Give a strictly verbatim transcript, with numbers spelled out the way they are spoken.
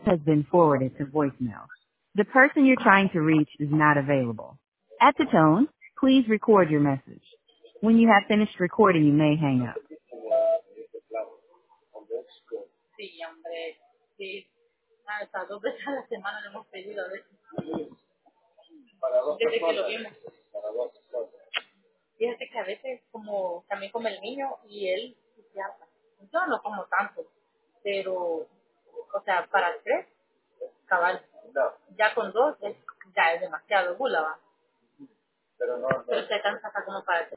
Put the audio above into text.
has been forwarded to voicemail. The person you're trying to reach is not available. At the tone, please record your message. When you have finished recording, you may hang up. Sí, hombre, sí. Ah, hasta dos veces a la semana le hemos pedido a veces. Desde que lo vimos. Fíjate que a veces como también come el niño y él se harta. Yo no como tanto, pero, o sea, para tres, cabal. Ya con dos es, ya es demasiado gula, va. Pero se cansa hasta como para